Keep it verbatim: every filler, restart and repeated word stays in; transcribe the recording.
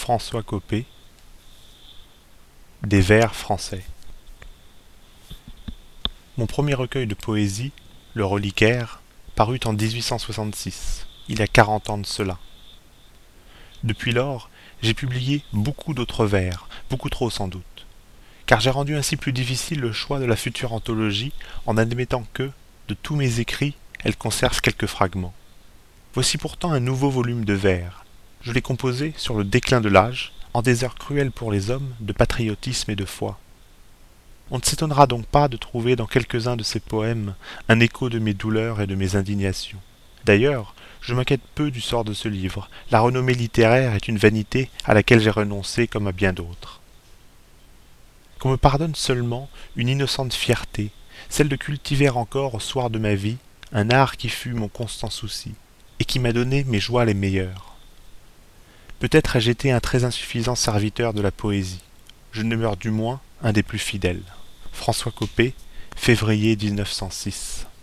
François Coppée. Des vers français. Mon premier recueil de poésie, Le Reliquaire, parut en dix-huit cent soixante-six, il y a quarante ans de cela. Depuis lors, j'ai publié beaucoup d'autres vers, beaucoup trop sans doute, car j'ai rendu ainsi plus difficile le choix de la future anthologie en admettant que, de tous mes écrits, elle conserve quelques fragments. Voici pourtant un nouveau volume de vers. Je l'ai composé sur le déclin de l'âge, en des heures cruelles pour les hommes de patriotisme et de foi. On ne s'étonnera donc pas de trouver dans quelques-uns de ces poèmes un écho de mes douleurs et de mes indignations. D'ailleurs, je m'inquiète peu du sort de ce livre. La renommée littéraire est une vanité à laquelle j'ai renoncé comme à bien d'autres. Qu'on me pardonne seulement une innocente fierté, celle de cultiver encore au soir de ma vie un art qui fut mon constant souci, et qui m'a donné mes joies les meilleures. Peut-être ai-je été un très insuffisant serviteur de la poésie. Je ne demeure du moins un des plus fidèles. François Coppée, février mille neuf cent six.